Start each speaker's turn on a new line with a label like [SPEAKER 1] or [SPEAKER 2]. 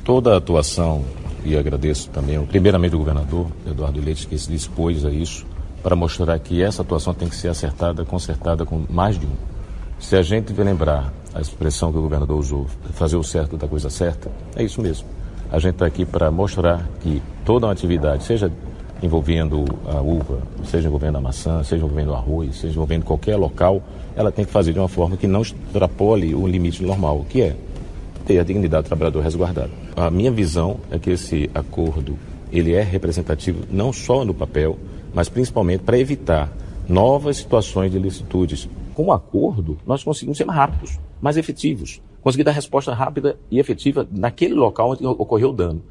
[SPEAKER 1] toda a atuação, e agradeço também, primeiramente o governador Eduardo Leite, que se dispôs a isso, para mostrar que essa atuação tem que ser acertada, consertada com mais de um. Se a gente lembrar a expressão que o governador usou, fazer o certo da coisa certa, é isso mesmo. A gente está aqui para mostrar que toda uma atividade, seja envolvendo a uva, seja envolvendo a maçã, seja envolvendo o arroz, seja envolvendo qualquer local, ela tem que fazer de uma forma que não extrapole o limite normal, que é ter a dignidade do trabalhador resguardada. A minha visão é que esse acordo ele é representativo não só no papel, mas principalmente para evitar novas situações de ilicitudes. Com o acordo, nós conseguimos ser mais rápidos, mais efetivos, conseguir dar resposta rápida e efetiva naquele local onde ocorreu o dano.